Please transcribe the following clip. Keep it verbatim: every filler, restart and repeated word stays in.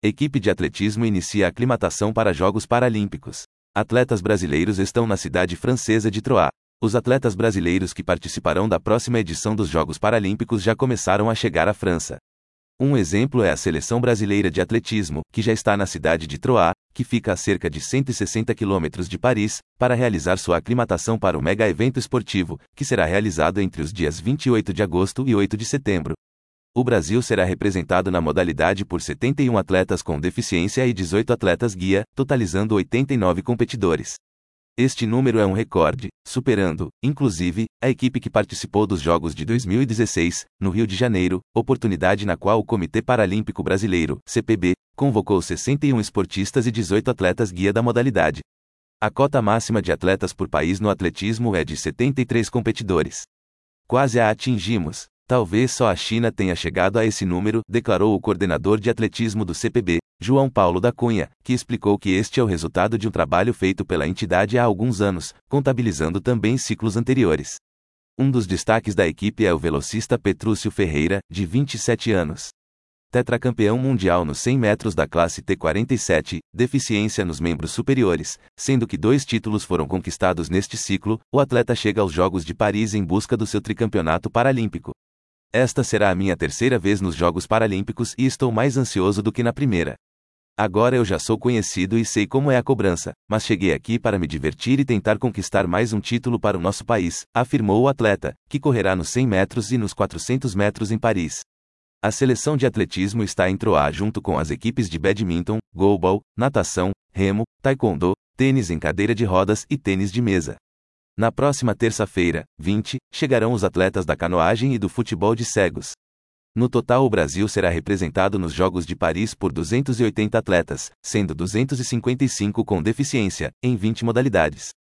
Equipe de atletismo inicia a aclimatação para Jogos Paralímpicos. Atletas brasileiros estão na cidade francesa de Troyes. Os atletas brasileiros que participarão da próxima edição dos Jogos Paralímpicos já começaram a chegar à França. Um exemplo é a seleção brasileira de atletismo, que já está na cidade de Troyes, que fica a cerca de cento e sessenta quilômetros de Paris, para realizar sua aclimatação para o mega evento esportivo, que será realizado entre os dias vinte e oito de agosto e oito de setembro. O Brasil será representado na modalidade por setenta e um atletas com deficiência e dezoito atletas guia, totalizando oitenta e nove competidores. Este número é um recorde, superando, inclusive, a equipe que participou dos Jogos de dois mil e dezesseis, no Rio de Janeiro, oportunidade na qual o Comitê Paralímpico Brasileiro, C P B, convocou sessenta e um esportistas e dezoito atletas guia da modalidade. A cota máxima de atletas por país no atletismo é de setenta e três competidores. Quase a atingimos. Talvez só a China tenha chegado a esse número, declarou o coordenador de atletismo do C P B, João Paulo da Cunha, que explicou que este é o resultado de um trabalho feito pela entidade há alguns anos, contabilizando também ciclos anteriores. Um dos destaques da equipe é o velocista Petrúcio Ferreira, de vinte e sete anos. Tetracampeão mundial nos cem metros da classe T quarenta e sete, deficiência nos membros superiores, sendo que dois títulos foram conquistados neste ciclo, o atleta chega aos Jogos de Paris em busca do seu tricampeonato paralímpico. Esta será a minha terceira vez nos Jogos Paralímpicos e estou mais ansioso do que na primeira. Agora eu já sou conhecido e sei como é a cobrança, mas cheguei aqui para me divertir e tentar conquistar mais um título para o nosso país, afirmou o atleta, que correrá nos cem metros e nos quatrocentos metros em Paris. A seleção de atletismo está em Troyes junto com as equipes de badminton, goalball, natação, remo, taekwondo, tênis em cadeira de rodas e tênis de mesa. Na próxima terça-feira, vinte, chegarão os atletas da canoagem e do futebol de cegos. No total, o Brasil será representado nos Jogos de Paris por duzentos e oitenta atletas, sendo duzentos e cinquenta e cinco com deficiência, em vinte modalidades.